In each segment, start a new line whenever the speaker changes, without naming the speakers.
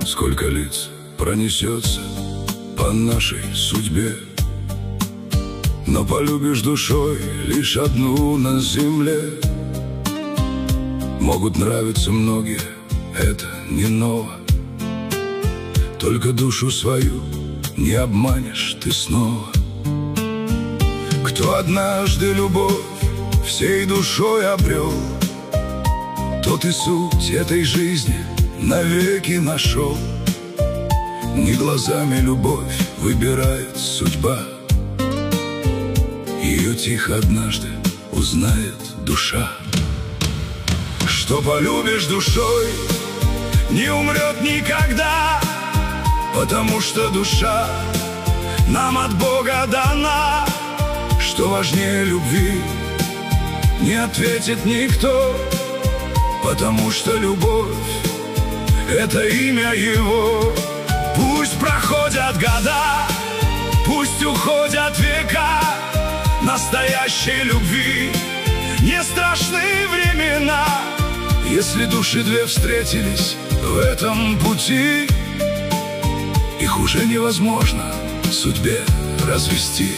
Сколько лиц пронесется по нашей судьбе, но полюбишь душой лишь одну на земле. Могут нравиться многие, это не ново, только душу свою не обманешь ты снова. Кто однажды любовь всей душой обрел, тот и суть этой жизни навеки нашел. Не глазами любовь выбирает судьба, ее тихо однажды узнает душа. Что полюбишь душой, не умрет никогда, потому что душа нам от Бога дана. Что важнее любви, не ответит никто, потому что любовь — это имя Его. Пусть проходят года, пусть уходят века, настоящей любви не страшны времена. Если души две встретились в этом пути, их уже невозможно судьбе развести.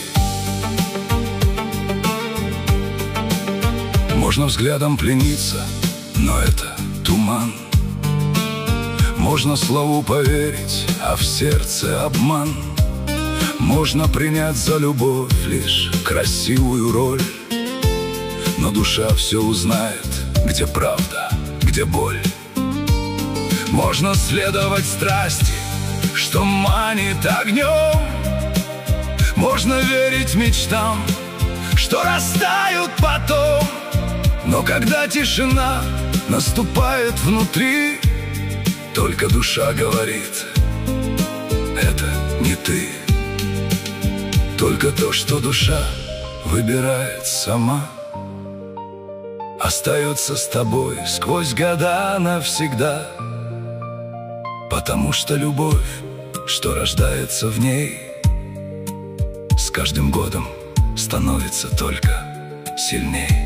Можно взглядом плениться, но это туман. Можно слову поверить, а в сердце обман. Можно принять за любовь лишь красивую роль, но душа все узнает, где правда, где боль. Можно следовать страсти, что манит огнем. Можно верить мечтам, что растают потом. Но когда тишина наступает внутри, только душа говорит: это не ты. Только то, что душа выбирает сама, остается с тобой сквозь года навсегда. Потому что любовь, что рождается в ней, с каждым годом становится только сильней.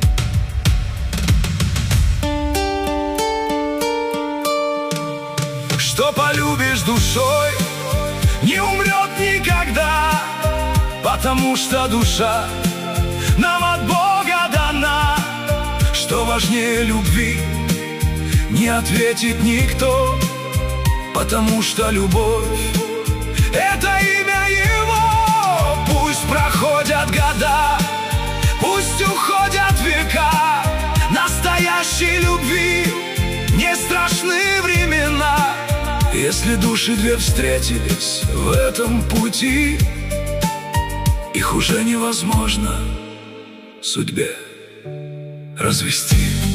Что полюбишь душой, не умрет никогда, потому что душа нам от Бога дана. Что важнее любви, не ответит никто, потому что любовь — это имя Его. Пусть проходят года, пусть уходят века, настоящей любви не страшны времена. Если души две встретились в этом пути, их уже невозможно судьбе развести.